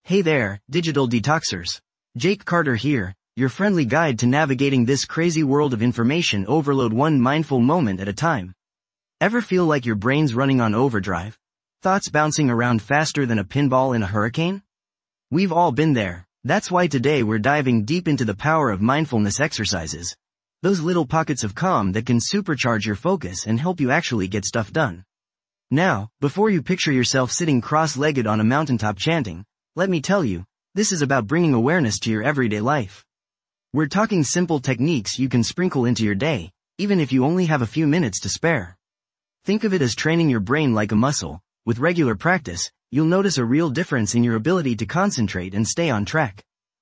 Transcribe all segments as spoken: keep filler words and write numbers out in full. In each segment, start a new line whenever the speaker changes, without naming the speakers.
Hey there, digital detoxers. Jake Carter here, your friendly guide to navigating this crazy world of information overload one mindful moment at a time. Ever feel like your brain's running on overdrive? Thoughts bouncing around faster than a pinball in a hurricane? We've all been there. That's why today we're diving deep into the power of mindfulness exercises. Those little pockets of calm that can supercharge your focus and help you actually get stuff done. Now, before you picture yourself sitting cross-legged on a mountaintop chanting, let me tell you, this is about bringing awareness to your everyday life. We're talking simple techniques you can sprinkle into your day, even if you only have a few minutes to spare. Think of it as training your brain like a muscle. With regular practice, you'll notice a real difference in your ability to concentrate and stay on track.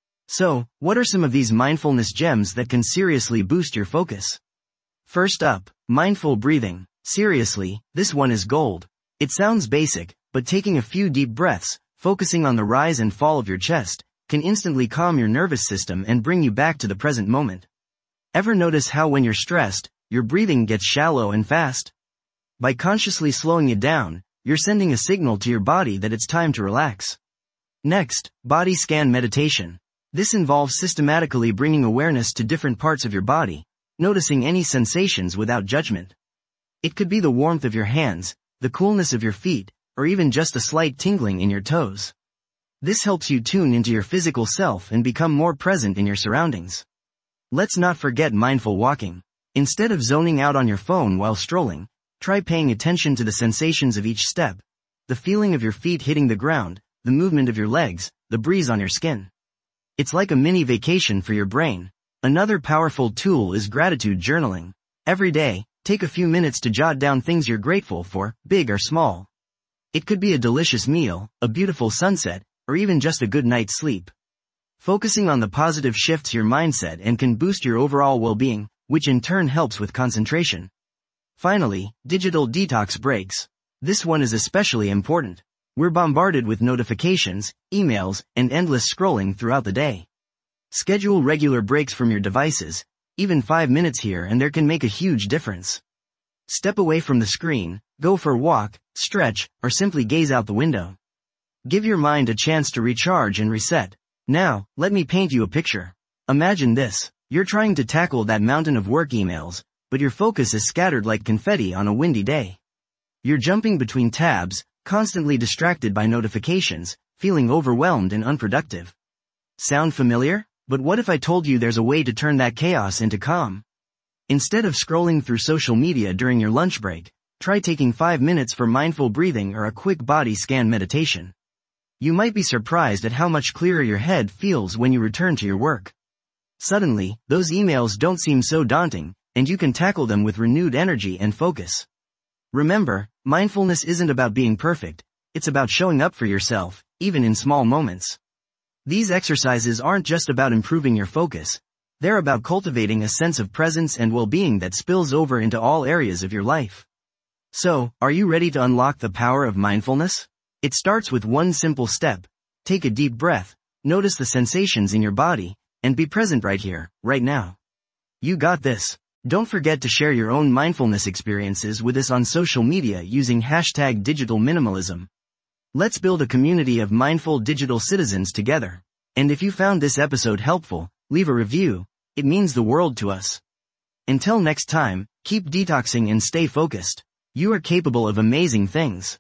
So, what are some of these mindfulness gems that can seriously boost your focus? First up, mindful breathing. Seriously, this one is gold. It sounds basic, but taking a few deep breaths, focusing on the rise and fall of your chest, can instantly calm your nervous system and bring you back to the present moment. Ever notice how when you're stressed, your breathing gets shallow and fast? By consciously slowing it down, you're sending a signal to your body that it's time to relax. Next, body scan meditation. This involves systematically bringing awareness to different parts of your body, noticing any sensations without judgment. It could be the warmth of your hands, the coolness of your feet, or even just a slight tingling in your toes. This helps you tune into your physical self and become more present in your surroundings. Let's not forget mindful walking. Instead of zoning out on your phone while strolling, try paying attention to the sensations of each step, the feeling of your feet hitting the ground, the movement of your legs, the breeze on your skin. It's like a mini vacation for your brain. Another powerful tool is gratitude journaling. Every day, take a few minutes to jot down things you're grateful for, big or small. It could be a delicious meal, a beautiful sunset, or even just a good night's sleep. Focusing on the positive shifts your mindset and can boost your overall well-being, which in turn helps with concentration. Finally, digital detox breaks. This one is especially important. We're bombarded with notifications, emails, and endless scrolling throughout the day. Schedule regular breaks from your devices. Even five minutes here and there can make a huge difference. Step away from the screen, go for a walk, stretch, or simply gaze out the window. Give your mind a chance to recharge and reset. Now, let me paint you a picture. Imagine this. You're trying to tackle that mountain of work emails, but your focus is scattered like confetti on a windy day. You're jumping between tabs, constantly distracted by notifications, feeling overwhelmed and unproductive. Sound familiar? But what if I told you there's a way to turn that chaos into calm? Instead of scrolling through social media during your lunch break, try taking five minutes for mindful breathing or a quick body scan meditation. You might be surprised at how much clearer your head feels when you return to your work. Suddenly, those emails don't seem so daunting, and you can tackle them with renewed energy and focus. Remember, mindfulness isn't about being perfect, it's about showing up for yourself, even in small moments. These exercises aren't just about improving your focus, they're about cultivating a sense of presence and well-being that spills over into all areas of your life. So, are you ready to unlock the power of mindfulness? It starts with one simple step. Take a deep breath, notice the sensations in your body, and be present right here, right now. You got this. Don't forget to share your own mindfulness experiences with us on social media using hashtag digital minimalism. Let's build a community of mindful digital citizens together. And if you found this episode helpful, leave a review. It means the world to us. Until next time, keep detoxing and stay focused. You are capable of amazing things.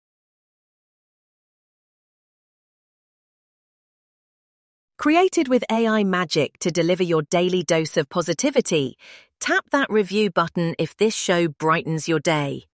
Created with A I magic to deliver your daily dose of positivity, tap that review button if this show brightens your day.